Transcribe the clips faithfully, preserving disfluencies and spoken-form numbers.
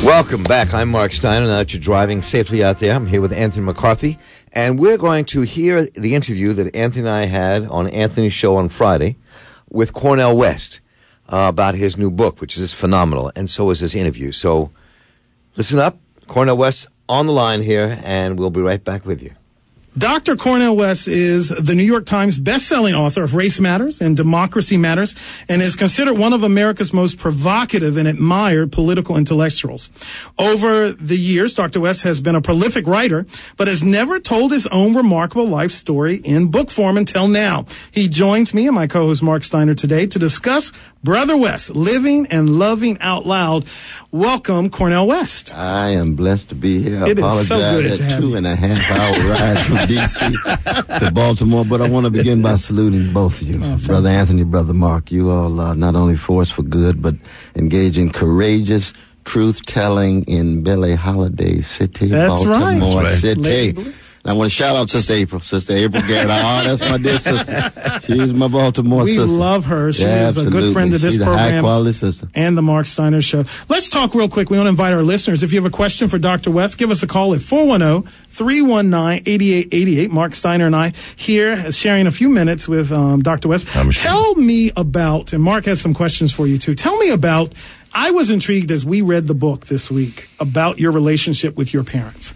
Welcome back. I'm Mark Steiner. Now that you're driving safely out there, I'm here with Anthony McCarthy, and we're going to hear the interview that Anthony and I had on Anthony's show on Friday with Cornel West uh, about his new book, which is phenomenal, and so is this interview. So listen up. Cornel West on the line here, and we'll be right back with you. Doctor Cornel West is the New York Times best-selling author of Race Matters and Democracy Matters, and is considered one of America's most provocative and admired political intellectuals. Over the years, Doctor West has been a prolific writer, but has never told his own remarkable life story in book form until now. He joins me and my co-host Mark Steiner today to discuss Brother West, Living and Loving Out Loud. Welcome, Cornel West. I am blessed to be here. I it apologize is so good to that have two you. and a half hour ride from D C to Baltimore, but I want to begin by saluting both of you, Oh, Brother Anthony, Brother Mark. You all are not only force for good, but engage in courageous truth-telling in Billie Holiday City, That's Baltimore right. That's right. City. Lady Bliss. And I want to shout out Sister April. Sister April Garrett. Oh, that's my dear sister. She's my Baltimore We sister. love her. She Yeah, is a good absolutely. friend of this She's program. a high-quality sister. And the Mark Steiner Show. Let's talk real quick. We want to invite our listeners. If you have a question for Doctor West, give us a call at four one zero, three one nine, eight eight eight eight. Mark Steiner and I here sharing a few minutes with um, Doctor West. I'm sure. Tell me about, and Mark has some questions for you too. Tell me about, I was intrigued as we read the book this week about your relationship with your parents.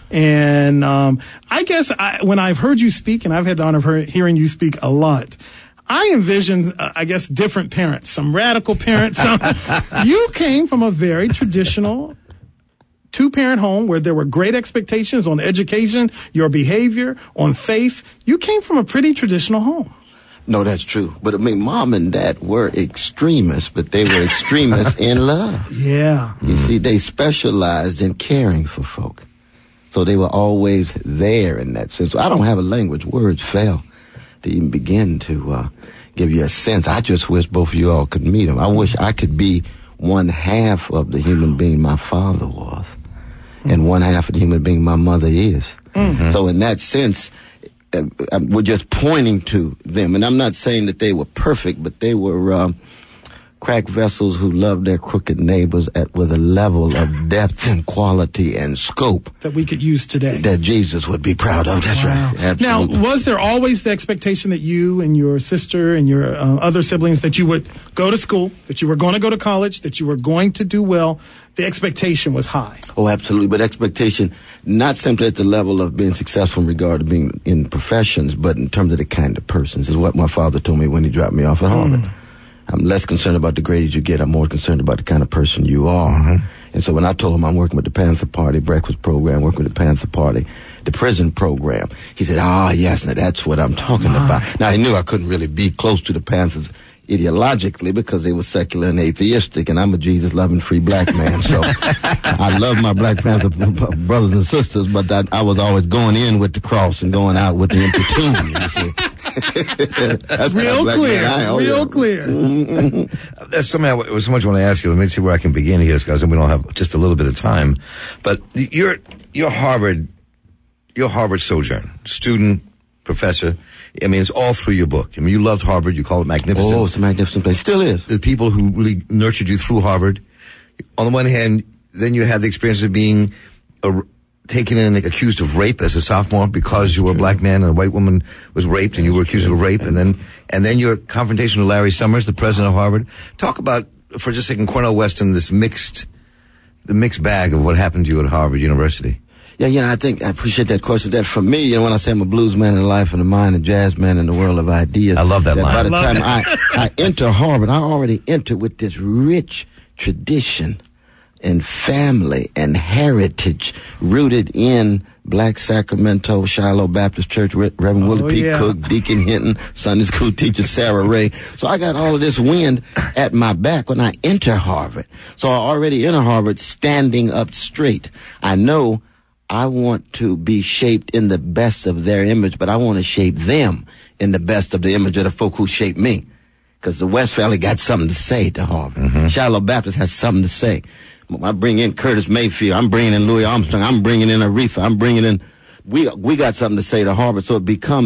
And um, I guess I, when I've heard you speak, and I've had the honor of hear, hearing you speak a lot, I envision, uh, I guess, different parents, some radical parents. Some, you came from a very traditional two-parent home where there were great expectations on education, your behavior, on faith. You came from a pretty traditional home. No, that's true. But I mean, Mom and Dad were extremists, but they were extremists in love. Yeah. You see, they specialized in caring for folk. So they were always there in that sense. I don't have a language. Words fail to even begin to uh, give you a sense. I just wish both of you all could meet them. I wish I could be one half of the human being my father was, and one half of the human being my mother is. Mm-hmm. So in that sense, uh, we're just pointing to them. And I'm not saying that they were perfect, but they were uh, crack vessels who loved their crooked neighbors at with a level of depth and quality and scope That we could use today. that Jesus would be proud of. That's Wow. right. Absolutely. Now, was there always the expectation that you and your sister and your uh, other siblings, that you would go to school, that you were going to go to college, that you were going to do well? The expectation was high. Oh, absolutely. But expectation, not simply at the level of being successful in regard to being in professions, but in terms of the kind of persons, is what my father told me when he dropped me off at Harvard. Mm. I'm less concerned about the grades you get. I'm more concerned about the kind of person you are. Mm-hmm. And so when I told him I'm working with the Panther Party breakfast program, working with the Panther Party, the prison program, he said, ah, yes, now that's what I'm talking oh, about. Now, I knew I couldn't really be close to the Panthers ideologically because they were secular and atheistic, and I'm a Jesus-loving free black man. So I love my Black Panther brothers and sisters, but I, I was always going in with the cross and going out with the empty tomb, you see. That's real clear, oh, real yeah. clear. Mm-hmm. There's something I, there's so much I want to ask you. Let me see where I can begin here, guys, and we don't have just a little bit of time. But your your Harvard, your Harvard sojourn, student, professor. I mean, it's all through your book. I mean, you loved Harvard. You call it magnificent. Oh, it's a magnificent place. Still is. The people who really nurtured you through Harvard. On the one hand, then you had the experience of being a, taken in and accused of rape as a sophomore because you were a black man and a white woman was raped and you were accused of rape. And then, and then your confrontation with Larry Summers, the president of Harvard. Talk about, for just a second, Cornel West and this mixed, the mixed bag of what happened to you at Harvard University. Yeah, you know, I think I appreciate that question. That for me, you know, when I say I'm a blues man in life and a mind, a jazz man in the world of ideas. I love that, that line. By the I time I, I enter Harvard, I already enter with this rich tradition and family and heritage rooted in Black Sacramento, Shiloh Baptist Church, Reverend Willie oh, P. yeah. Cook, Deacon Hinton, Sunday school teacher Sarah Ray. So I got all of this wind at my back when I enter Harvard. So I already enter Harvard standing up straight. I know I want to be shaped in the best of their image, but I want to shape them in the best of the image of the folk who shaped me. Because the West family got something to say to Harvard. Mm-hmm. Shiloh Baptist has something to say. I bring in Curtis Mayfield. I'm bringing in Louis Armstrong. I'm bringing in Aretha. I'm bringing in... We we got something to say to Harvard, so it becomes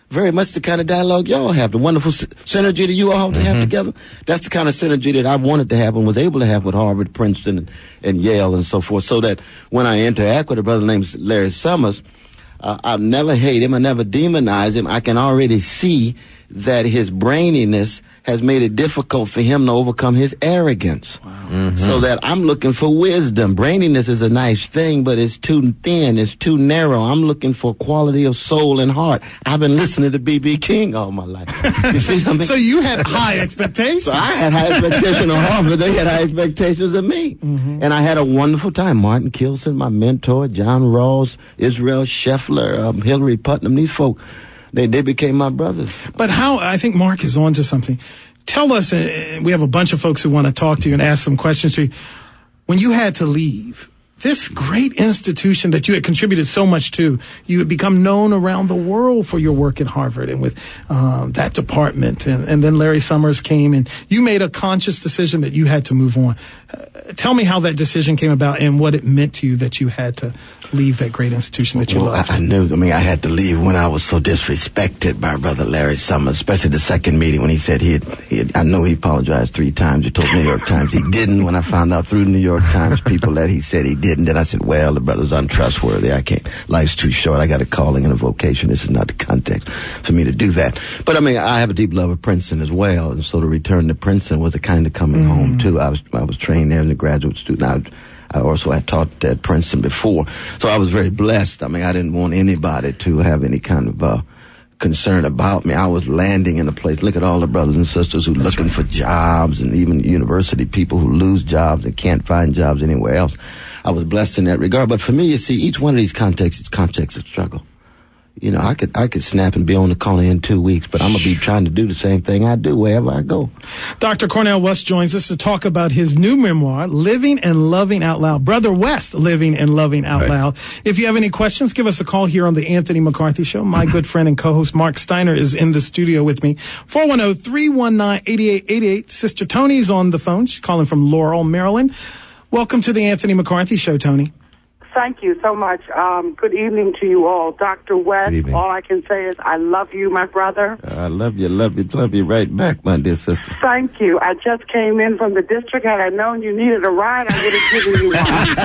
very much the kind of dialogue y'all have, the wonderful sy- synergy that you all mm-hmm. have together. That's the kind of synergy that I wanted to have and was able to have with Harvard, Princeton, and, and Yale and so forth, so that when I interact with a brother named Larry Summers, uh, I'll never hate him, I never demonize him. I can already see that his braininess has made it difficult for him to overcome his arrogance. Wow. Mm-hmm. So that I'm looking for wisdom. Braininess is a nice thing, but it's too thin, it's too narrow. I'm looking for quality of soul and heart. I've been listening to B B King all my life. You see what I mean? So you had high expectations. So I had high expectations of Harvard. They had high expectations of me. Mm-hmm. And I had a wonderful time. Martin Kilson, my mentor, John Rawls, Israel Scheffler, um, Hillary Putnam, these folk, They they became my brothers. But how, I think Mark is on to something. Tell us, uh, we have a bunch of folks who want to talk to you and ask some questions to you. When you had to leave, this great institution that you had contributed so much to, you had become known around the world for your work at Harvard and with um, that department. And, and then Larry Summers came and you made a conscious decision that you had to move on. Uh, tell me how that decision came about and what it meant to you that you had to leave that great institution that you well, loved. I, I knew, I mean, I had to leave when I was so disrespected by Brother Larry Summers, especially the second meeting when he said he had, he had I know he apologized three times. He told New York Times he didn't. When I found out through New York Times people that he said he didn't, then I said, well, the brother's untrustworthy. I can't, life's too short. I got a calling and a vocation. This is not the context for me to do that. But I mean, I have a deep love of Princeton as well. And so to return to Princeton was a kind of coming mm. home too. I was, I was trained there as a graduate student. I, I also had taught at Princeton before. So I was very blessed. I mean, I didn't want anybody to have any kind of, uh, concern about me. I was landing in a place. Look at all the brothers and sisters who are looking right. for jobs, and even university people who lose jobs and can't find jobs anywhere else. I was blessed in that regard. But for me, you see, each one of these contexts is context of struggle. You know, I could I could snap and be on the corner in two weeks, but I'm going to be trying to do the same thing I do wherever I go. Doctor Cornel West joins us to talk about his new memoir, Living and Loving Out Loud. Brother West, Living and Loving Out right. Loud. If you have any questions, give us a call here on the Anthony McCarthy Show. My good friend and co-host Mark Steiner is in the studio with me. four one zero, three one nine, eight eight eight eight. Sister Tony's on the phone. She's calling from Laurel, Maryland. Welcome to the Anthony McCarthy Show, Tony. Thank you so much. Um, good evening to you all. Doctor West, all I can say is I love you, my brother. I love you, love you, love you right back, my dear sister. Thank you. I just came in from the district. Had I known you needed a ride, I would have given you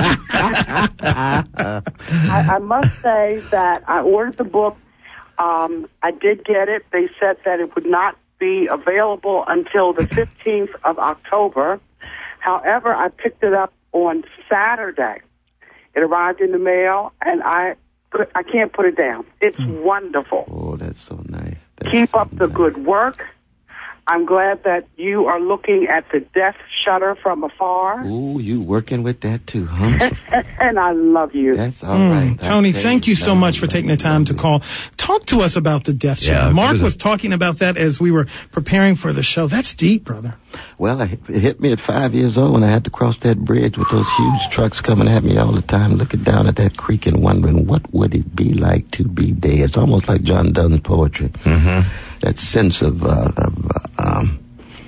one. I, I must say that I ordered the book. Um, I did get it. They said that it would not be available until the fifteenth of October. However, I picked it up on Saturday. It arrived in the mail, and I I can't put it down. It's mm. wonderful. Oh, that's so nice. That's Keep so up the nice. good work. I'm glad that you are looking at the death shutter from afar. Oh, you working with that too, huh? And I love you. That's all mm. right. Tony, thank you so much for taking the time to call. Talk to us about the death yeah, shutter. Mark was, was talking about that as we were preparing for the show. That's deep, brother. Well, it hit me at five years old when I had to cross that bridge with those huge trucks coming at me all the time, looking down at that creek and wondering what would it be like to be dead. It's almost like John Donne's poetry. Mm-hmm. That sense of, uh, of uh, um,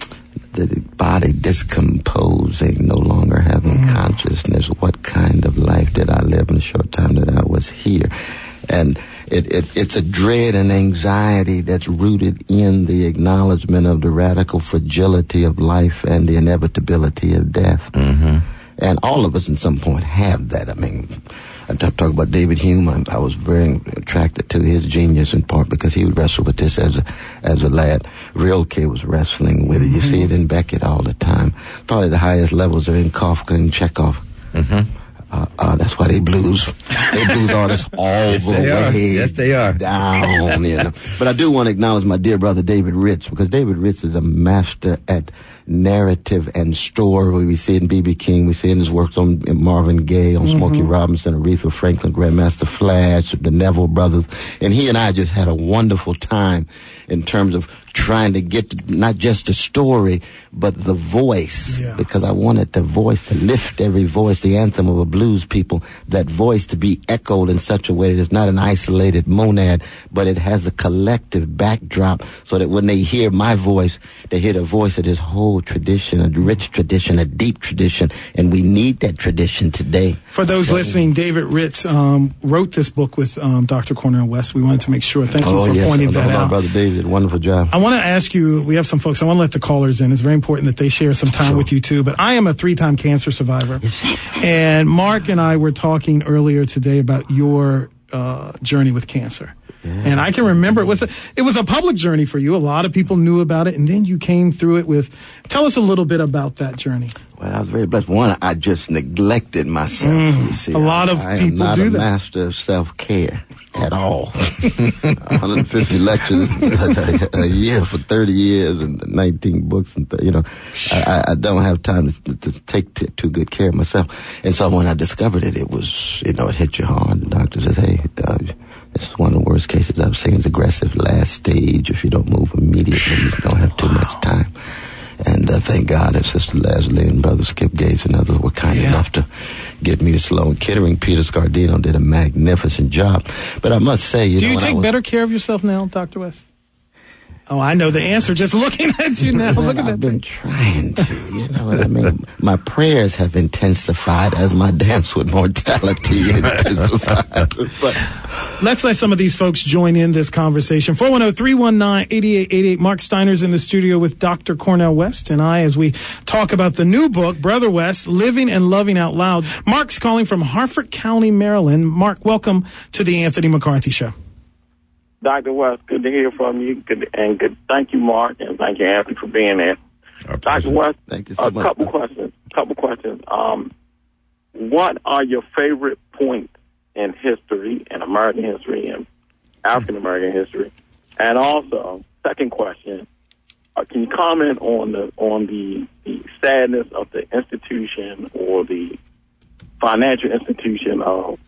the body discomposing, no longer having mm. consciousness. What kind of life did I live in the short time that I was here? And it, it, it's a dread and anxiety that's rooted in the acknowledgement of the radical fragility of life and the inevitability of death. Mm-hmm. And all of us, at some point, have that. I mean, I talk about David Hume. I, I was very attracted to his genius in part because he would wrestle with this as a as a lad. Rilke was wrestling with it. You mm-hmm. see it in Beckett all the time. Probably the highest levels are in Kafka and Chekhov. Mm-hmm. Uh, uh, that's why they blues. They blues artists all yes, the way are. Yes, they are. down. You know. But I do want to acknowledge my dear brother David Ritz, because David Ritz is a master at narrative and story. We see it in B B King. We see it in his works on Marvin Gaye, on mm-hmm. Smokey Robinson, Aretha Franklin, Grandmaster Flash, the Neville Brothers. And he and I just had a wonderful time in terms of trying to get to not just the story, but the voice. Yeah. Because I wanted the voice to lift every voice, the anthem of a blues people, that voice to be echoed in such a way that it's not an isolated monad, but it has a collective backdrop, so that when they hear my voice, they hear the voice of this whole tradition, a rich tradition, a deep tradition, and we need that tradition today. For those listening, David Ritz um, wrote this book with um, Doctor Cornel West. We wanted to make sure. Thank you oh, for yes. pointing oh, that no, out. Brother David, wonderful job. I want to ask you, we have some folks, I want to let the callers in. It's very important that they share some time Sure. with you too, but I am a three-time cancer survivor. And Mark and I were talking earlier today about your uh, journey with cancer. Yeah. And I can remember it was a, it was a public journey for you. A lot of people knew about it, and then you came through it with, tell us a little bit about that journey. Well, I was very blessed. One, I just neglected myself. Mm, you see, a lot I, of I people am not do a that. master of self-care at all. one hundred fifty lectures a, a year for thirty years and nineteen books, and th- you know, I, I don't have time to, to take t- too good care of myself. And so when I discovered it, it was, you know, it hit you hard. The doctor says, "Hey, uh, this is one of the worst cases I've seen. It's aggressive last stage. If you don't move immediately, you don't have too much time." And uh, thank God that Sister Leslie and Brother Skip Gates and others were kind Yeah. enough to get me to Sloan Kettering. Peter Scardino did a magnificent job. But I must say, you Do know, you when I take was, better care of yourself now, Doctor West? Oh, I know the answer just looking at you now. Look at that I've been thing. trying to, you know what I mean? My prayers have intensified as my dance with mortality intensified. But Let's let some of these folks join in this conversation. four one zero, three one nine, eight eight eight eight. Mark Steiner's in the studio with Doctor Cornel West and I as we talk about the new book, Brother West, Living and Loving Out Loud. Mark's calling from Harford County, Maryland. Mark, welcome to the Anthony McCarthy Show. Doctor West, good to hear from you. Good, and good. Thank you, Mark, and thank you, Anthony, for being there. Doctor West, Thank you so a much. couple questions. Couple questions. Um, what are your favorite points in history, in American history, and African American history? And also, second question: uh, can you comment on the on the, the sadness of the institution or the financial institution of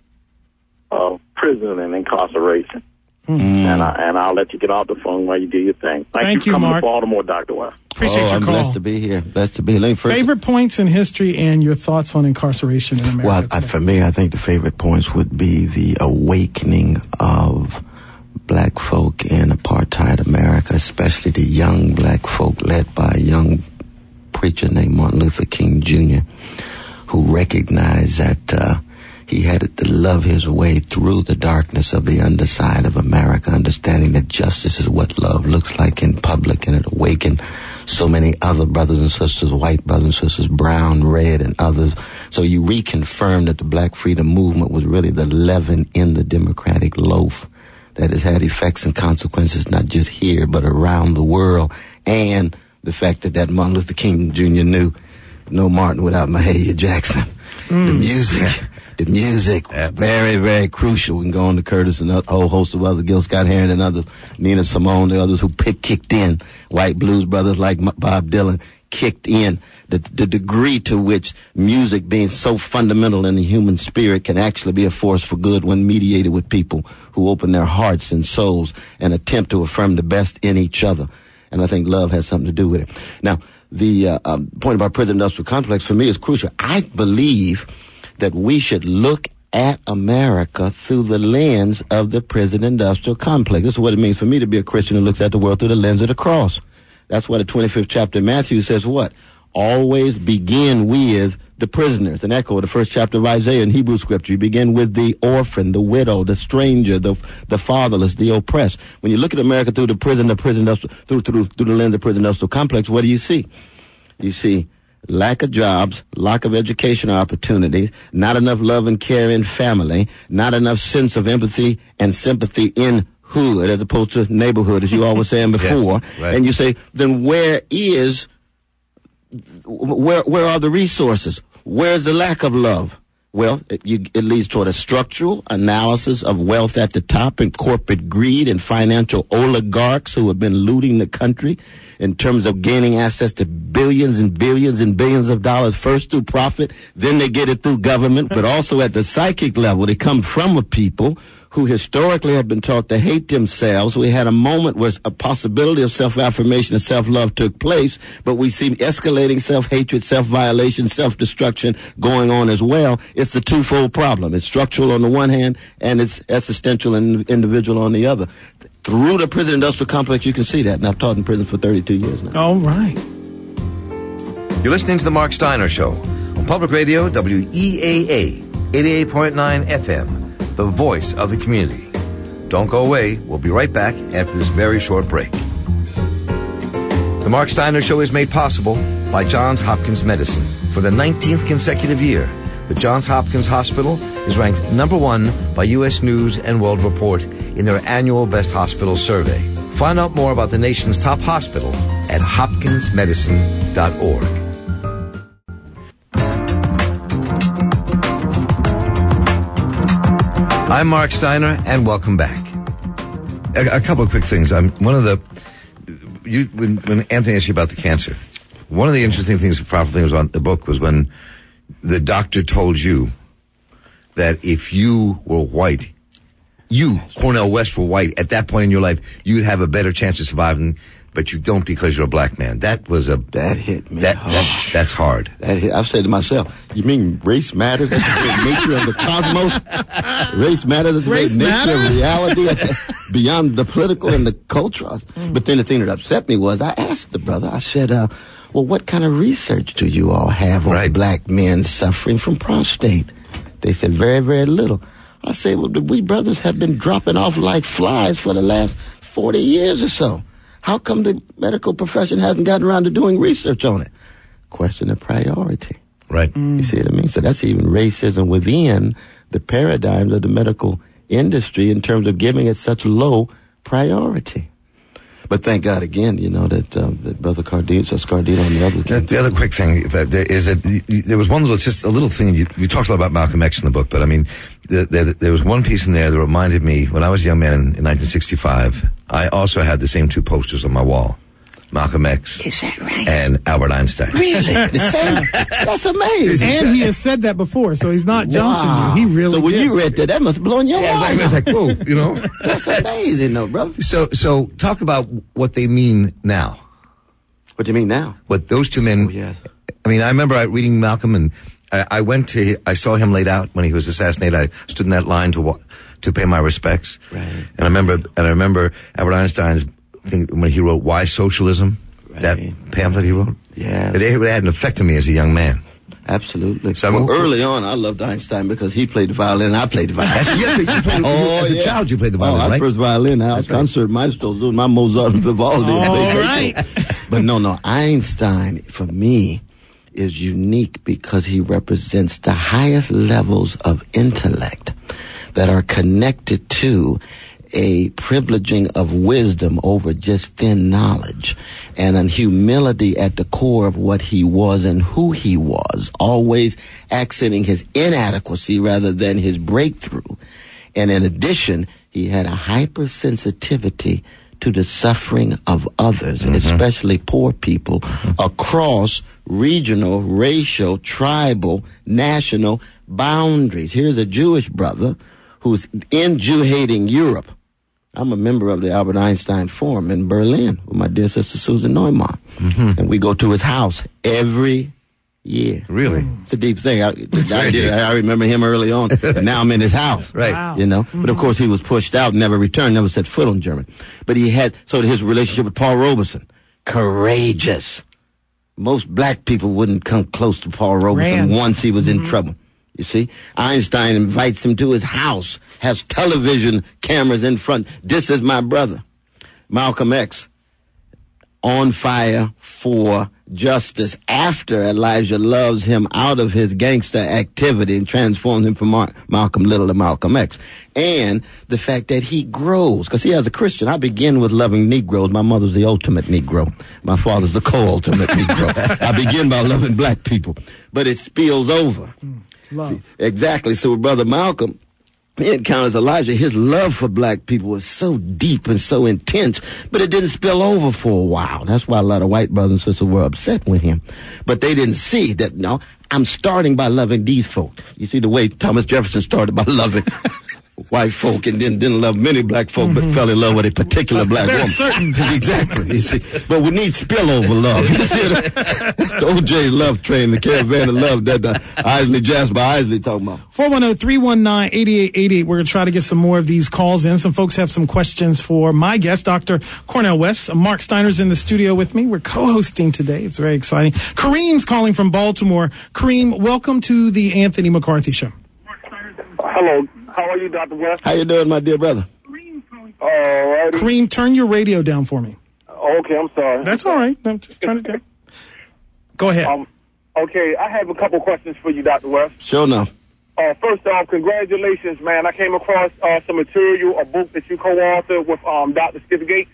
of prison and incarceration? Mm. And, I, and I'll let you get off the phone while you do your thing. Thank, Thank you you, for coming Mark. to Baltimore, Doctor West. Appreciate oh, your I'm call. blessed to be here. Blessed to be here. Let me first, Favorite points in history and your thoughts on incarceration in America well, I, today. for me, I think the favorite points would be the awakening of black folk in apartheid America, especially the young black folk led by a young preacher named Martin Luther King Junior, who recognized that uh, he had to love his way through the darkness of the underside of America, understanding that justice is what love looks like in public, and it awakened so many other brothers and sisters, white brothers and sisters, brown, red, and others. So you reconfirmed that the Black Freedom Movement was really the leaven in the democratic loaf that has had effects and consequences not just here, but around the world. And the fact that that Martin Luther King Junior knew no Martin without Mahalia Jackson. Mm. The music, the music, very, very crucial. We can go on to Curtis and a whole host of others, Gil Scott-Heron and others, Nina Simone, the others who pick, kicked in. White blues brothers like Bob Dylan kicked in. The, the degree to which music, being so fundamental in the human spirit, can actually be a force for good when mediated with people who open their hearts and souls and attempt to affirm the best in each other. And I think love has something to do with it. Now, the uh, uh, point about prison industrial complex for me is crucial. I believe that we should look at America through the lens of the prison industrial complex. This is what it means for me to be a Christian who looks at the world through the lens of the cross. That's why the twenty-fifth chapter of Matthew says what? Always begin with the prisoners. An echo of the first chapter of Isaiah in Hebrew scripture. You begin with the orphan, the widow, the stranger, the the fatherless, the oppressed. When you look at America through the prison, the prison industrial, through, through, through the lens of the prison industrial complex, what do you see? You see lack of jobs, lack of educational opportunities, not enough love and care in family, not enough sense of empathy and sympathy in hood as opposed to neighborhood, as you all were saying before. Yes, right. And you say, then where is, where where are the resources? Where's the lack of love? Well, it, you, it leads toward a structural analysis of wealth at the top and corporate greed and financial oligarchs who have been looting the country in terms of gaining access to billions and billions and billions of dollars, first through profit, then they get it through government, but also at the psychic level. They come from a people who historically had been taught to hate themselves. We had a moment where a possibility of self-affirmation and self-love took place, but we see escalating self-hatred, self-violation, self-destruction going on as well. It's a twofold problem. It's structural on the one hand, and it's existential and individual on the other. Through the prison industrial complex, you can see that, and I've taught in prison for thirty-two years now. All right. You're listening to The Mark Steiner Show on Public Radio, W E A A, eighty-eight point nine F M. The voice of the community. Don't go away. We'll be right back after this very short break. The Mark Steiner Show is made possible by Johns Hopkins Medicine. For the nineteenth consecutive year, the Johns Hopkins Hospital is ranked number one by U S News and World Report in their annual Best Hospital Survey. Find out more about the nation's top hospital at hopkins medicine dot org. I'm Mark Steiner, and welcome back. A, a couple of quick things. I'm one of the you when, when Anthony asked you about the cancer. One of the interesting things, the powerful things on the book was when the doctor told you that if you were white, you Cornel West were white at that point in your life, you'd have a better chance of surviving. But you don't because you're a black man. That was a that hit me. That, oh. that that's hard. That hit. I've said to myself, "You mean race matters? That's the very nature of the cosmos. Race matters. That's the Race very matter? nature of reality, beyond the political and the cultural." Mm. But then the thing that upset me was I asked the brother. I said, uh, "Well, what kind of research do you all have on right. black men suffering from prostate?" They said, "Very, very little." I said, "Well, we brothers have been dropping off like flies for the last forty years or so. How come the medical profession hasn't gotten around to doing research on it?" Question of priority. Right. Mm. You see what I mean? So that's even racism within the paradigms of the medical industry in terms of giving it such low priority. But thank God again, you know, that, uh, that Brother Cardino, Cardino and the others. The, the other quick thing is that you, there was one little, just a little thing, you, you talked a lot about Malcolm X in the book, but I mean, the, the, there was one piece in there that reminded me, when I was a young man in, in nineteen sixty-five, I also had the same two posters on my wall. Malcolm X. Is that right? And Albert Einstein. Really? The same? That's amazing. And he has said that before, so he's not joking Wow. you. He really So when did. you read that, that must have blown your Yeah, mind. I was like, whoa, you know? That's amazing, though, brother. So, so talk about what they mean now. What do you mean now? What those two men, Oh, yes. I mean, I remember I reading Malcolm, and I, I went to, I saw him laid out when he was assassinated. I stood in that line to wa- to pay my respects. Right. And I remember, and I remember Albert Einstein's thing when he wrote "Why Socialism," Right. that pamphlet he wrote. Yeah. They it had an effect on me as a young man. Absolutely. So well, I'm- early on, I loved Einstein because he played the violin and I played the violin. Yes, you played, Oh, as a yeah. child, you played the Oh, violin, I right? first violin. I was That's right. concert maestro doing my Mozart and Vivaldi. and All Beethoven. right. But no, no. Einstein, for me, is unique because he represents the highest levels of intellect that are connected to a privileging of wisdom over just thin knowledge and a humility at the core of what he was and who he was, always accenting his inadequacy rather than his breakthrough. And in addition, he had a hypersensitivity to the suffering of others, mm-hmm. especially poor people, mm-hmm. across regional, racial, tribal, national boundaries. Here's a Jewish brother who's in Jew-hating Europe. I'm a member of the Albert Einstein Forum in Berlin with my dear sister Susan Neumann. Mm-hmm. And we go to his house every year. Really? It's a deep thing. I, I, did, I remember him early on, and now I'm in his house. Right. Wow. You know? Mm-hmm. But of course he was pushed out, never returned, never set foot on Germany. But he had, so his relationship with Paul Robeson, courageous. Most black people wouldn't come close to Paul Robeson Ran. once he was Mm-hmm. in trouble. You see, Einstein invites him to his house, has television cameras in front. This is my brother, Malcolm X, on fire for justice after Elijah loves him out of his gangster activity and transforms him from Mar- Malcolm Little to Malcolm X. And the fact that he grows, because he, as a Christian, I begin with loving Negroes. My mother's the ultimate Negro. My father's the co-ultimate Negro. I begin by loving black people. But it spills over. Mm. Love. See, exactly. So with Brother Malcolm, he encounters Elijah. His love for black people was so deep and so intense, but it didn't spill over for a while. That's why a lot of white brothers and sisters were upset with him. But they didn't see that, no, I'm starting by loving these folks. You see the way Thomas Jefferson started by loving white folk and didn't, didn't love many black folk, mm-hmm. but fell in love with a particular black Very woman. certain. Exactly. You see, but we need spillover love. You see, it's the O J love train, the caravan of love that uh, Isley Jasper Isley talking about. four one zero, three one nine, eight eight eight eight. We're going to try to get some more of these calls in. Some folks have some questions for my guest, Doctor Cornel West. Mark Steiner's in the studio with me. We're co-hosting today. It's very exciting. Kareem's calling from Baltimore. Kareem, welcome to the Anthony McCarthy Show. Hello. How are you, Doctor West? How you doing, my dear brother? All right. Kareem, turn your radio down for me. Okay, I'm sorry. That's all right. I'm just trying to do. Go ahead. Um, okay, I have a couple questions for you, Doctor West. Sure enough. Uh, first off, congratulations, man. I came across uh, some material, a book that you co-authored with um, Doctor Skip Gates.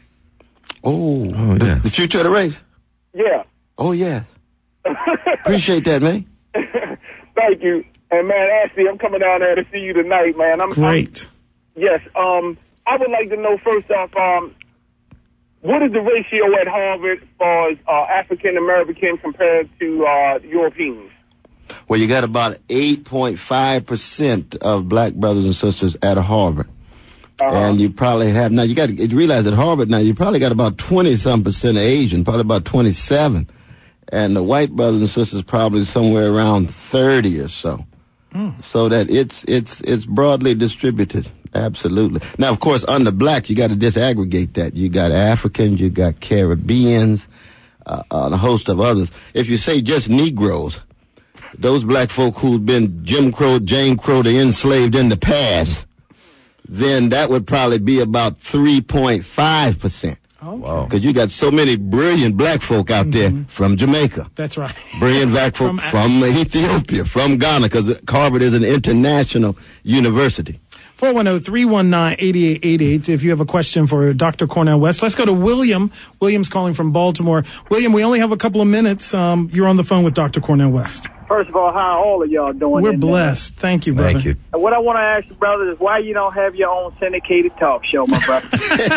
Oh, oh the, yeah. the future of the race? Yeah. Oh, yeah. Appreciate that, man. Thank you. And, man, Ashley, I'm coming down there to see you tonight, man. I'm Great. I'm, yes. Um, I would like to know, first off, um, what is the ratio at Harvard as far as uh, African-American compared to uh, Europeans? Well, you got about eight point five percent of black brothers and sisters at Harvard. Uh-huh. And you probably have, now you got to realize at Harvard now, you probably got about twenty-some percent Asian, probably about twenty-seven. And the white brothers and sisters probably somewhere around thirty or so. Mm. So that it's, it's, it's broadly distributed. Absolutely. Now, of course, under black, you got to disaggregate that. You got Africans, you got Caribbeans, uh, uh, a host of others. If you say just Negroes, those black folk who've been Jim Crow, Jane Crow, they enslaved in the past, then that would probably be about three point five percent. Oh, wow. Because you got so many brilliant black folk out mm-hmm. there from Jamaica. That's right. Brilliant black folk from, from Ethiopia, from Ghana, because Harvard is an international university. four one zero, three one nine, eight eight eight eight if you have a question for Doctor Cornel West. Let's go to William. William's calling from Baltimore. William, we only have a couple of minutes. Um, you're on the phone with Doctor Cornel West. First of all, how are all of y'all doing? We're blessed. There? Thank you, brother. Thank you. What I want to ask you, brother, is why you don't have your own syndicated talk show, my brother?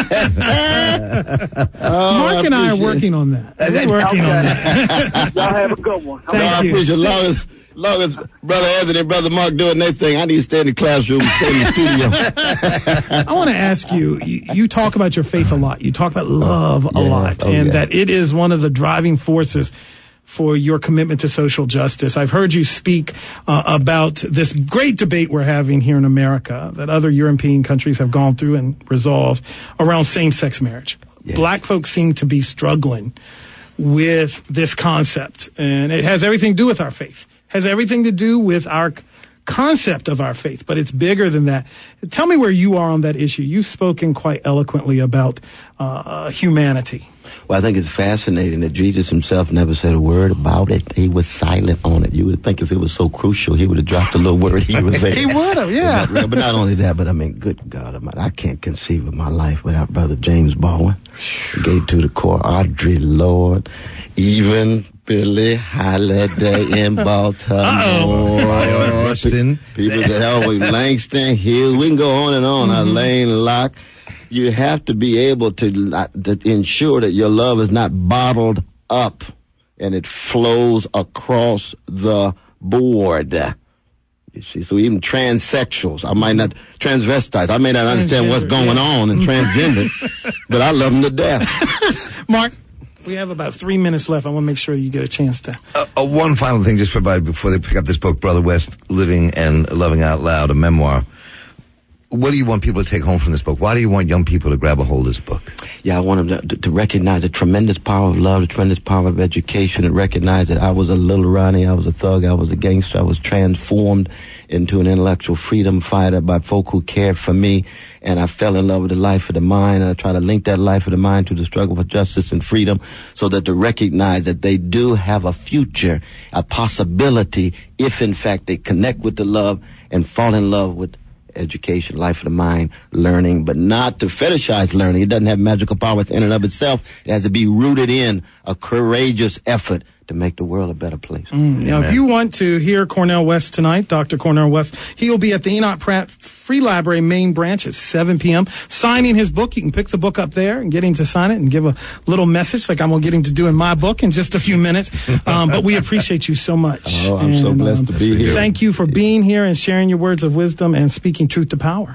oh, Mark and I are working on that. We're working okay. on that. Y'all have a good one. Thank no, you. I appreciate it. Long as, long as Brother Anthony and Brother Mark doing their thing, I need to stay in the classroom and stay in the studio. I want to ask you, you, you talk about your faith a lot. You talk about love a yeah. lot, oh, and yeah. that it is one of the driving forces for your commitment to social justice. I've heard you speak uh, about this great debate we're having here in America that other European countries have gone through and resolved around same-sex marriage. Yes. Black folks seem to be struggling with this concept, and it has everything to do with our faith. It has everything to do with our concept of our faith, but it's bigger than that. Tell me where you are on that issue. You've spoken quite eloquently about uh, humanity. Well, I think it's fascinating that Jesus himself never said a word about it. He was silent on it. You would think if it was so crucial, he would have dropped a little word he was there. He would have, yeah. But not only that, but I mean, good God Almighty, I can't conceive of my life without Brother James Baldwin. He gave to the core, Audrey Lorde, even Billie Holiday in Baltimore. Uh-oh. People that always Langston Hughes. We can go on and on. Mm-hmm. Elaine Locke. You have to be able to, uh, to ensure that your love is not bottled up and it flows across the board. You see, so even transsexuals, I might not, transvestites, I may not understand what's going yeah. on in transgender, but I love them to death. Mark, we have about three minutes left. I want to make sure you get a chance to. Uh, uh, one final thing, just provide before they pick up this book, Brother West, Living and Loving Out Loud, a memoir. What do you want people to take home from this book? Why do you want young people to grab a hold of this book? Yeah, I want them to, to recognize the tremendous power of love, the tremendous power of education, and recognize that I was a little Ronnie, I was a thug, I was a gangster, I was transformed into an intellectual freedom fighter by folk who cared for me, and I fell in love with the life of the mind, and I try to link that life of the mind to the struggle for justice and freedom, so that to recognize that they do have a future, a possibility, if in fact they connect with the love and fall in love with education, life of the mind, learning, but not to fetishize learning. It doesn't have magical powers in and of itself. It has to be rooted in a courageous effort to make the world a better place. Mm, now, if you want to hear Cornel West tonight, Doctor Cornel West, he will be at the Enoch Pratt Free Library main branch at seven p.m. signing his book. You can pick the book up there and get him to sign it and give a little message like I'm going to get him to do in my book in just a few minutes. Um, but we appreciate you so much. Oh, I'm and, so blessed um, to be here. Thank you for being here and sharing your words of wisdom and speaking truth to power.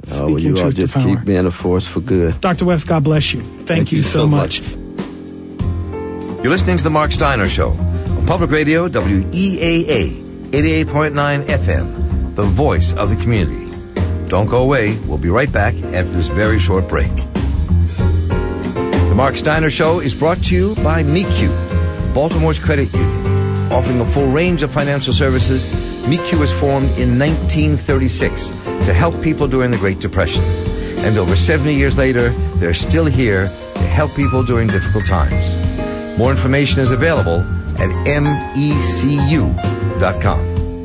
Oh, well, you all just keep being a force for good. Doctor West, God bless you. Thank, Thank you, you so, so much. much. You're listening to The Mark Steiner Show on Public Radio, W E A A, eighty-eight point nine F M, the voice of the community. Don't go away. We'll be right back after this very short break. The Mark Steiner Show is brought to you by M E Q, Baltimore's credit union. Offering a full range of financial services, M E Q was formed in nineteen thirty-six to help people during the Great Depression. And over seventy years later, they're still here to help people during difficult times. More information is available at M E C U dot com.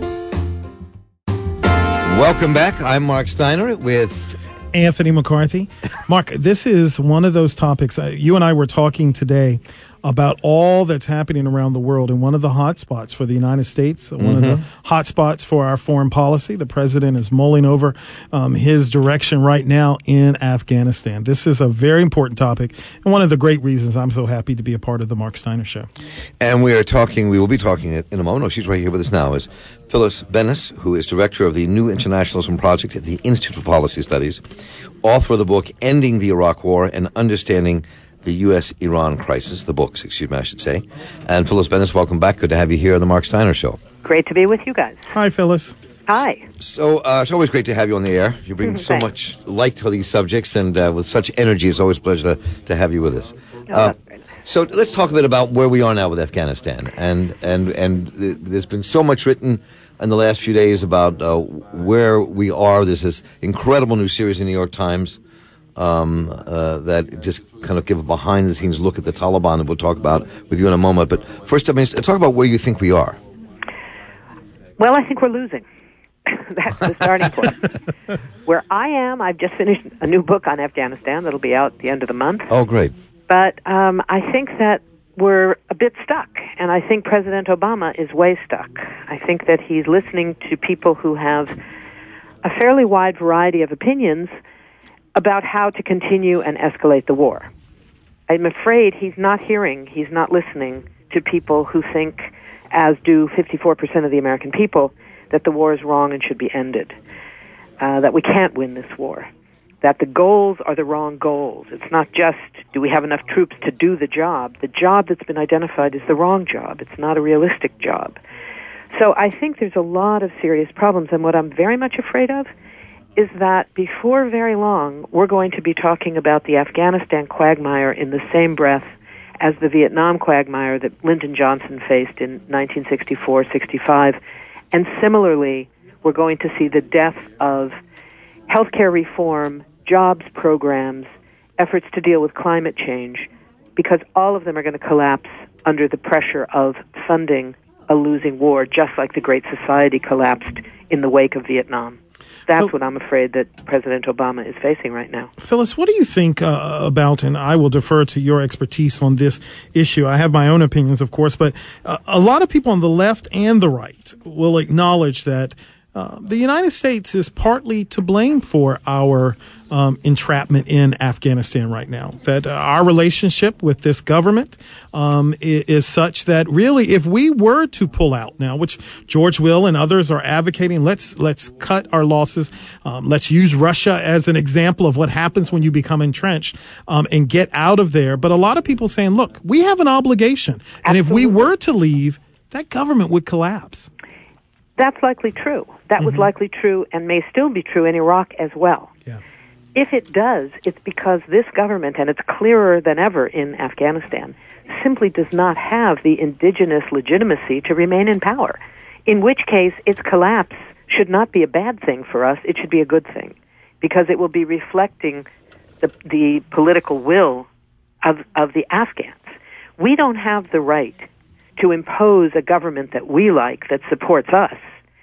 Welcome back. I'm Mark Steiner with Anthony McCarthy. Mark, this is one of those topics. Uh, you and I were talking today about all that's happening around the world. And one of the hot spots for the United States, one mm-hmm. of the hot spots for our foreign policy, the president is mulling over um, his direction right now in Afghanistan. This is a very important topic and one of the great reasons I'm so happy to be a part of the Mark Steiner Show. And we are talking, we will be talking in a moment. Oh, she's right here with us now, is Phyllis Bennis, who is director of the New Internationalism Project at the Institute for Policy Studies, author of the book Ending the Iraq War and Understanding the U S Iran Crisis, the books, excuse me, I should say. And Phyllis Bennis, welcome back. Good to have you here on the Mark Steiner Show. Great to be with you guys. Hi, Phyllis. Hi. So uh, it's always great to have you on the air. You bring so much light to these subjects, and uh, with such energy, it's always a pleasure to, to have you with us. Oh, uh, so let's talk a bit about where we are now with Afghanistan. And, and, and th- there's been so much written in the last few days about uh, where we are. There's this incredible new series in the New York Times Um, uh, that just kind of give a behind-the-scenes look at the Taliban, that we'll talk about with you in a moment. But first, I mean, talk about where you think we are. Well, I think we're losing. That's the starting point. Where I am, I've just finished a new book on Afghanistan that'll be out at the end of the month. Oh, great. But um, I think that we're a bit stuck, and I think President Obama is way stuck. I think that he's listening to people who have a fairly wide variety of opinions about how to continue and escalate the war. I'm afraid he's not hearing, he's not listening to people who think, as do fifty-four percent of the American people, that the war is wrong and should be ended, uh, that we can't win this war, that the goals are the wrong goals. It's not just, do we have enough troops to do the job? The job that's been identified is the wrong job. It's not a realistic job. So I think there's a lot of serious problems, and what I'm very much afraid of is that before very long, we're going to be talking about the Afghanistan quagmire in the same breath as the Vietnam quagmire that Lyndon Johnson faced in nineteen sixty-four sixty-five. And similarly, we're going to see the death of healthcare reform, jobs programs, efforts to deal with climate change, because all of them are going to collapse under the pressure of funding a losing war, just like the Great Society collapsed in the wake of Vietnam. That's so, what I'm afraid that President Obama is facing right now. Phyllis, what do you think uh, about, and I will defer to your expertise on this issue. I have my own opinions, of course, but uh, a lot of people on the left and the right will acknowledge that Uh, the United States is partly to blame for our um, entrapment in Afghanistan right now. That uh, our relationship with this government um, is, is such that really, if we were to pull out now, which George Will and others are advocating, let's let's cut our losses. Um, let's use Russia as an example of what happens when you become entrenched um, and get out of there. But a lot of people saying, look, we have an obligation, and if we were to leave, that government would collapse. That's likely true. That mm-hmm. was likely true and may still be true in Iraq as well. Yeah. If it does, it's because this government, and it's clearer than ever in Afghanistan, simply does not have the indigenous legitimacy to remain in power, in which case its collapse should not be a bad thing for us. It should be a good thing, because it will be reflecting the, the political will of, of the Afghans. We don't have the right to impose a government that we like, that supports us,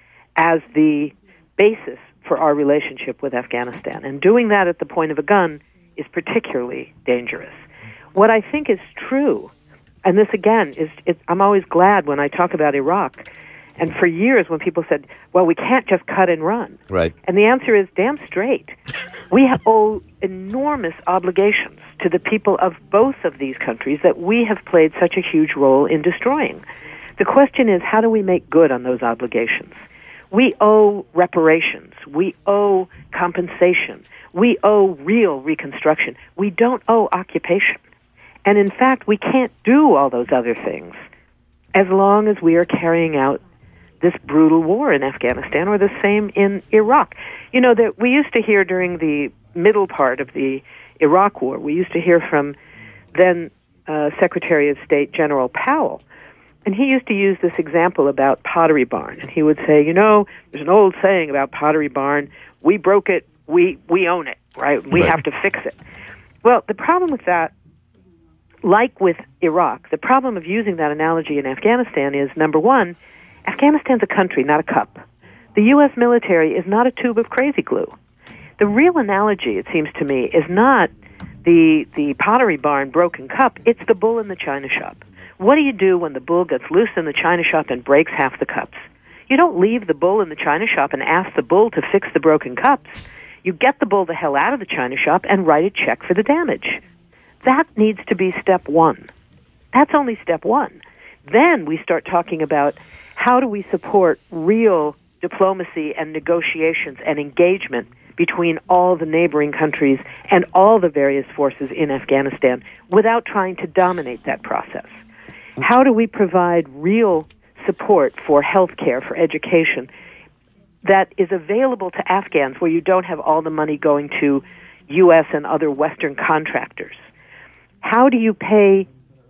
as the basis for our relationship with Afghanistan. And doing that at the point of a gun is particularly dangerous. What I think is true, and this again is, is I'm always glad when I talk about Iraq, and for years when people said, well, we can't just cut and run. Right. And the answer is damn straight. We owe enormous obligations to the people of both of these countries that we have played such a huge role in destroying. The question is, how do we make good on those obligations? We owe reparations. We owe compensation. We owe real reconstruction. We don't owe occupation. And in fact, we can't do all those other things as long as we are carrying out this brutal war in Afghanistan, or the same in Iraq. You know, that we used to hear during the middle part of the Iraq War, we used to hear from then uh, Secretary of State General Powell, and he used to use this example about Pottery Barn. And he would say, you know, there's an old saying about Pottery Barn, we broke it, we, we own it, right? We right. have to fix it. Well, the problem with that, like with Iraq, the problem of using that analogy in Afghanistan is, number one, Afghanistan's a country, not a cup. The U S military is not a tube of crazy glue. The real analogy, it seems to me, is not the the Pottery Barn broken cup, it's the bull in the china shop. What do you do when the bull gets loose in the china shop and breaks half the cups? You don't leave the bull in the china shop and ask the bull to fix the broken cups. You get the bull the hell out of the china shop and write a check for the damage. That needs to be step one. That's only step one. Then we start talking about how do we support real diplomacy and negotiations and engagement between all the neighboring countries and all the various forces in Afghanistan without trying to dominate that process? How do we provide real support for health care, for education, that is available to Afghans where you don't have all the money going to U S and other Western contractors? How do you pay,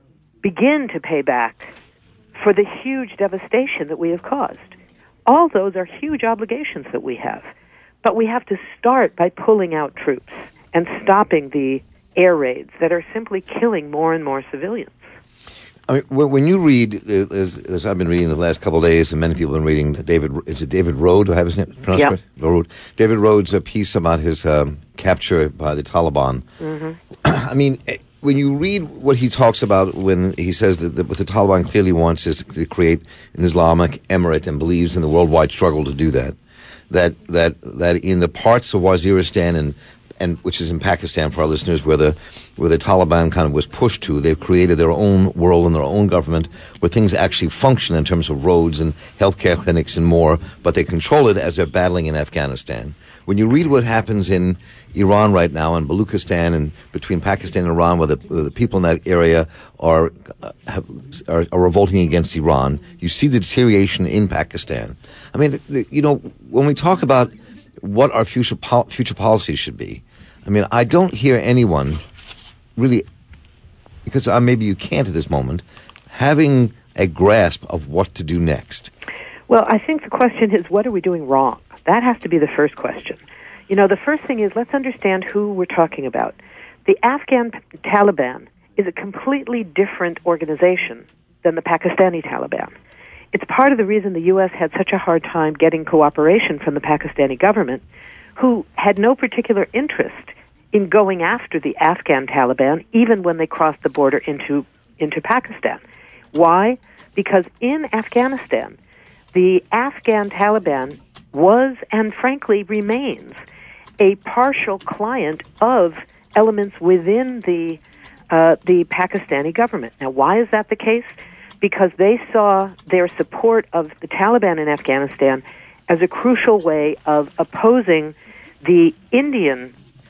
begin to pay back for the huge devastation that we have caused? All those are huge obligations that we have. But we have to start by pulling out troops and stopping the air raids that are simply killing more and more civilians. I mean, when you read, as, as I've been reading the last couple of days, and many people have been reading David, is it David Rode? Do I have his name pronounced yeah. right? Rode. David Rhodes' a piece about his um, capture by the Taliban. Mm-hmm. I mean, when you read what he talks about when he says that, that what the Taliban clearly wants is to create an Islamic emirate and believes in the worldwide struggle to do that, that that that in the parts of Waziristan and and which is in Pakistan for our listeners, where the where the Taliban kind of was pushed to, they've created their own world and their own government where things actually function in terms of roads and healthcare clinics and more, but they control it as they're battling in Afghanistan. When you read what happens in Iran right now, and Baluchistan, and between Pakistan and Iran, where the, where the people in that area are, uh, have, are are revolting against Iran, you see the deterioration in Pakistan. I mean, the, you know, when we talk about what our future pol- future policies should be, I mean, I don't hear anyone really, because uh, maybe you can't at this moment, having a grasp of what to do next. Well, I think the question is, what are we doing wrong? That has to be the first question. You know, the first thing is, let's understand who we're talking about. The Afghan Taliban is a completely different organization than the Pakistani Taliban. It's part of the reason the U S had such a hard time getting cooperation from the Pakistani government, who had no particular interest in going after the Afghan Taliban, even when they crossed the border into into Pakistan. Why? Because in Afghanistan, the Afghan Taliban was, and frankly remains, a partial client of elements within the uh, the Pakistani government. Now, why is that the case? Because they saw their support of the Taliban in Afghanistan as a crucial way of opposing the Indian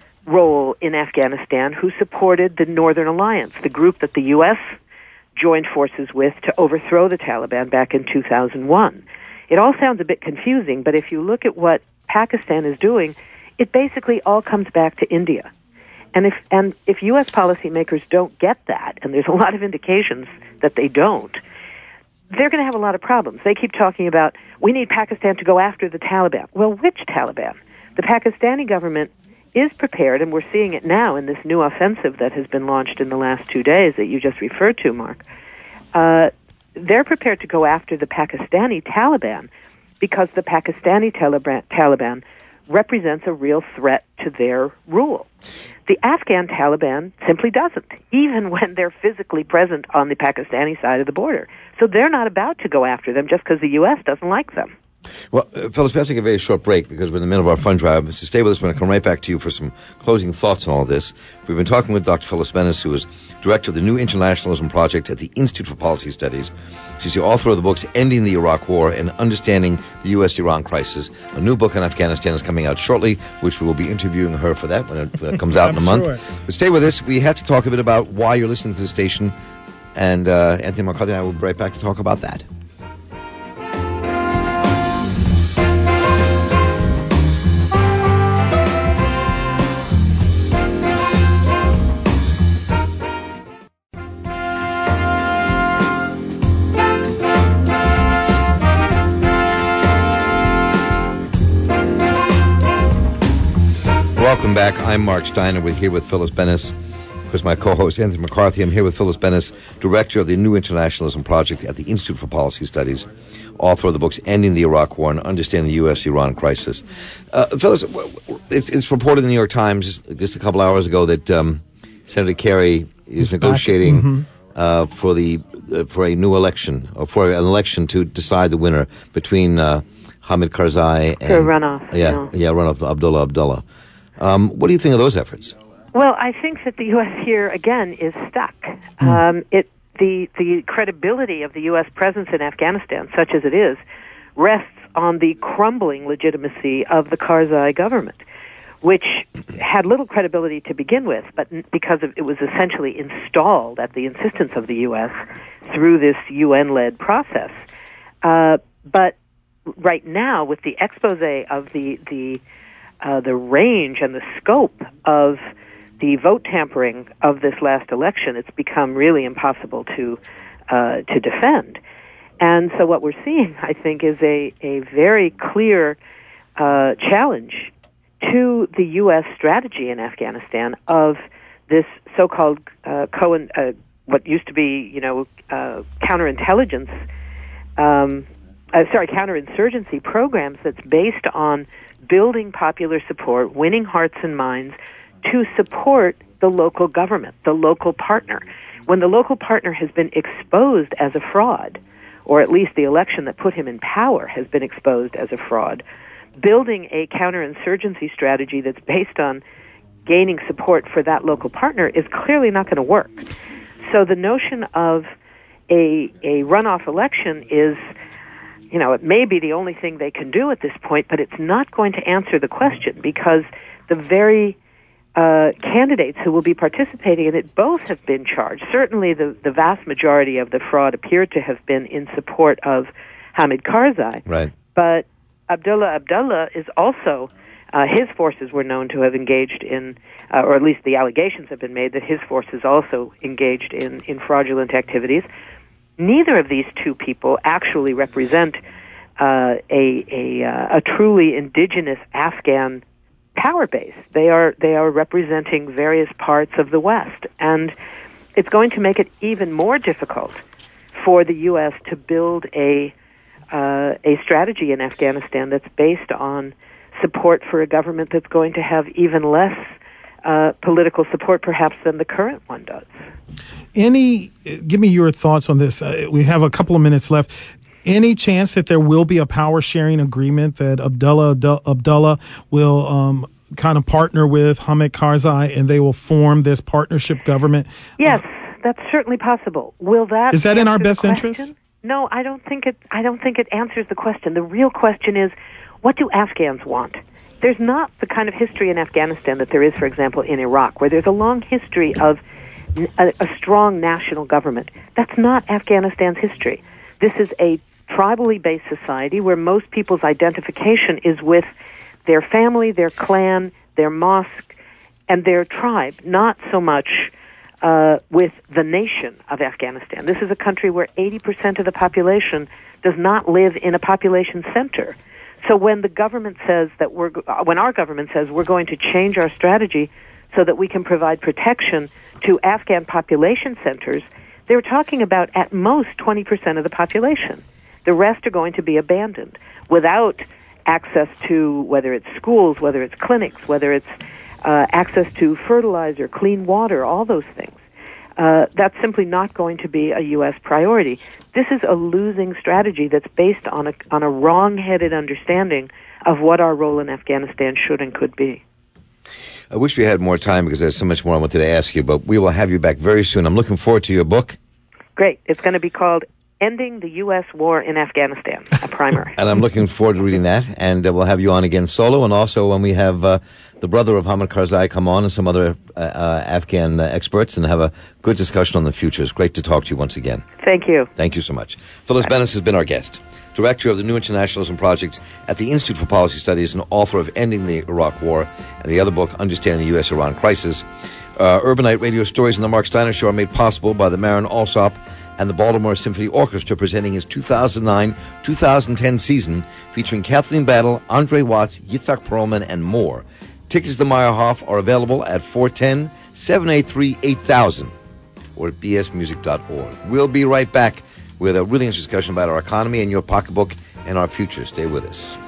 role in Afghanistan, who supported the Northern Alliance, the group that the U S joined forces with to overthrow the Taliban back in two thousand one. It all sounds a bit confusing, but if you look at what Pakistan is doing, it basically all comes back to India. And if and if U S policymakers don't get that, and there's a lot of indications that they don't, they're going to have a lot of problems. They keep talking about, we need Pakistan to go after the Taliban. Well, which Taliban? The Pakistani government is prepared, and we're seeing it now in this new offensive that has been launched in the last two days that you just referred to, Mark. Uh, they're prepared to go after the Pakistani Taliban because the Pakistani Taliban, Taliban represents a real threat to their rule. The Afghan Taliban simply doesn't, even when they're physically present on the Pakistani side of the border. So they're not about to go after them just because the U S doesn't like them. Well, uh, Phyllis, we have to take a very short break because we're in the middle of our fund drive. So stay with us. We're going to come right back to you for some closing thoughts on all this. We've been talking with Doctor Phyllis Bennis, who is director of the New Internationalism Project at the Institute for Policy Studies. She's the author of the books Ending the Iraq War and Understanding the U S Iran Crisis. A new book on Afghanistan is coming out shortly, which we will be interviewing her for that when it, when it comes out in a month. Sure. But stay with us. We have to talk a bit about why you're listening to this station. And uh, Anthony McCarthy and I will be right back to talk about that. Welcome back. I'm Mark Steiner. We're here with Phyllis Bennis. Of course, my co-host, Anthony McCarthy. I'm here with Phyllis Bennis, director of the New Internationalism Project at the Institute for Policy Studies, author of the books Ending the Iraq War and Understanding the U S Iran Crisis. Uh, Phyllis, it's, it's reported in the New York Times just a couple hours ago that um, Senator Kerry is He's negotiating mm-hmm. uh, for the uh, for a new election, or for an election to decide the winner between uh, Hamid Karzai and... For a runoff. Yeah, no. yeah, runoff, Abdullah Abdullah. Um, what do you think of those efforts? Well, I think that the U S here, again, is stuck. Mm. Um, it the the credibility of the U S presence in Afghanistan, such as it is, rests on the crumbling legitimacy of the Karzai government, which had little credibility to begin with, but because of, it was essentially installed at the insistence of the U S through this U N-led process. Uh, but right now, with the expose of the the uh, the range and the scope of the vote tampering of this last election, it's become really impossible to uh, to defend. And so what we're seeing, I think, is a, a very clear uh, challenge to the U S strategy in Afghanistan of this so-called uh, co- uh, what used to be, you know, uh, counterintelligence, um, uh, sorry, counterinsurgency programs that's based on building popular support, winning hearts and minds to support the local government, the local partner. When the local partner has been exposed as a fraud, or at least the election that put him in power has been exposed as a fraud, building a counterinsurgency strategy that's based on gaining support for that local partner is clearly not going to work. So the notion of a a runoff election is, you know, it may be the only thing they can do at this point, but it's not going to answer the question, because the very uh, candidates who will be participating in it both have been charged. Certainly the, the vast majority of the fraud appeared to have been in support of Hamid Karzai. Right. But Abdullah Abdullah is also, uh, his forces were known to have engaged in, uh, or at least the allegations have been made that his forces also engaged in, in fraudulent activities. Neither of these two people actually represent uh, a, a, uh, a truly indigenous Afghan power base. They are they are representing various parts of the West, and it's going to make it even more difficult for the U S to build a uh, a strategy in Afghanistan that's based on support for a government that's going to have even less uh, political support, perhaps, than the current one does. Any, give me your thoughts on this. Uh, we have a couple of minutes left. Any chance that there will be a power sharing agreement that Abdullah Abdullah will um, kind of partner with Hamid Karzai and they will form this partnership government? Yes, that's certainly possible. Will that is that in our best question? interest? No, I don't think it. I don't think it answers the question. The real question is, what do Afghans want? There's not the kind of history in Afghanistan that there is, for example, in Iraq, where there's a long history of a, a strong national government. That's not Afghanistan's history. This is a tribally based society where most people's identification is with their family, their clan, their mosque, and their tribe, not so much uh, with the nation of Afghanistan. This is a country where eighty percent of the population does not live in a population center. So when the government says that we're, when our government says we're going to change our strategy so that we can provide protection to Afghan population centers, they're talking about at most twenty percent of the population. The rest are going to be abandoned without access to, whether it's schools, whether it's clinics, whether it's uh, access to fertilizer, clean water, all those things. uh, that's simply not going to be a U S priority. This is a losing strategy that's based on a, on a wrong-headed understanding of what our role in Afghanistan should and could be. I wish we had more time because there's so much more I wanted to ask you, but we will have you back very soon. I'm looking forward to your book. Great. It's going to be called Ending the U S War in Afghanistan, a primer. And I'm looking forward to reading that, and uh, we'll have you on again solo, and also when we have uh, the brother of Hamid Karzai come on and some other uh, uh, Afghan uh, experts and have a good discussion on the future. It's great to talk to you once again. Thank you. Thank you so much. Phyllis Bennis has been our guest, Director of the New Internationalism Project at the Institute for Policy Studies and author of Ending the Iraq War and the other book, Understanding the U S Iran Crisis. Uh, Urbanite Radio Stories and the Mark Steiner Show are made possible by the Marin Alsop and the Baltimore Symphony Orchestra, presenting his two thousand nine two thousand ten season featuring Kathleen Battle, Andre Watts, Yitzhak Perlman, and more. Tickets to Meyerhoff are available at four one zero, seven eight three, eight thousand or at b s music dot org. We'll be right back with a really interesting discussion about our economy and your pocketbook and our future. Stay with us.